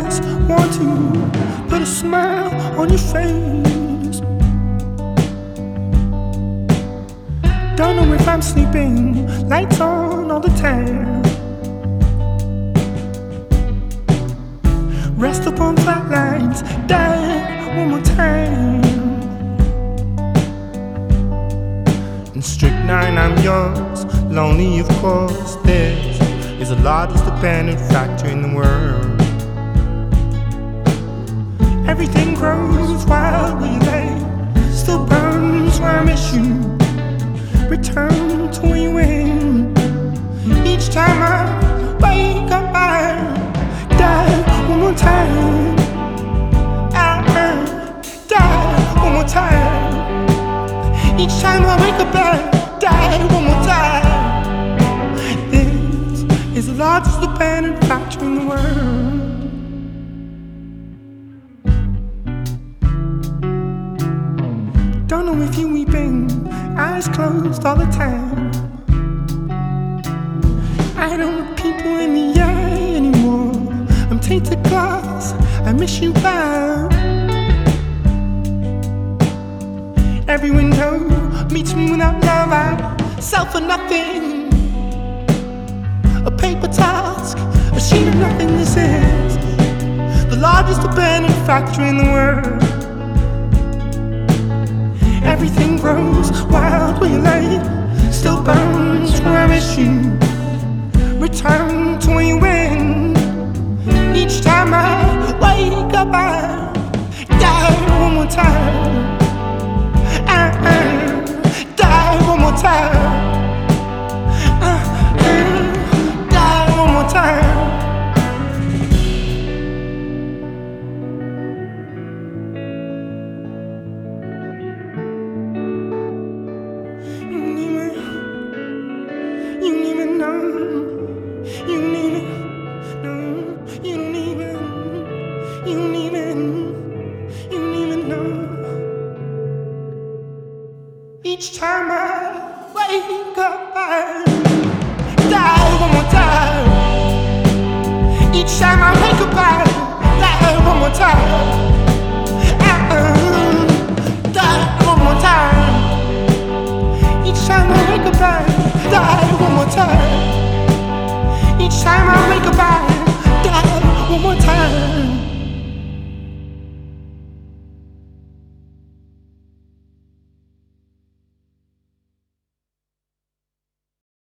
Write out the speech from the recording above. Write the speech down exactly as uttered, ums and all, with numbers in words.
just want to put a smile on your face. Don't know if I'm sleeping, lights on all the time. Rest upon flat lines, die one more time. In strychnine, I'm yours, lonely of course. This is the largest abandoned factory in the world. Everything grows wild where you lay, still burns where I miss you. Return to where you went. Each time I wake up, I die one more time. I die one more time. Each time I wake up, I die one more time. This is the largest abandoned factory in the world. Don't know if you're weeping, eyes closed all the time. I don't look people in the eye anymore. I'm tainted glass, I miss you back. Every window meets me without love. I sell for nothing, a paper task, a sheet of nothing. This is the largest abandoned factory in the world. Everything grows wild where you lay, still burns where I miss you. Return to where you went. Each time I wake up, I die one more time. I, I die one more time. I, I die one more time. You don't even know. You don't even know. You don't even. You don't even. You don't even know. Each time I wake up, I die one more time. Each time I wake up, I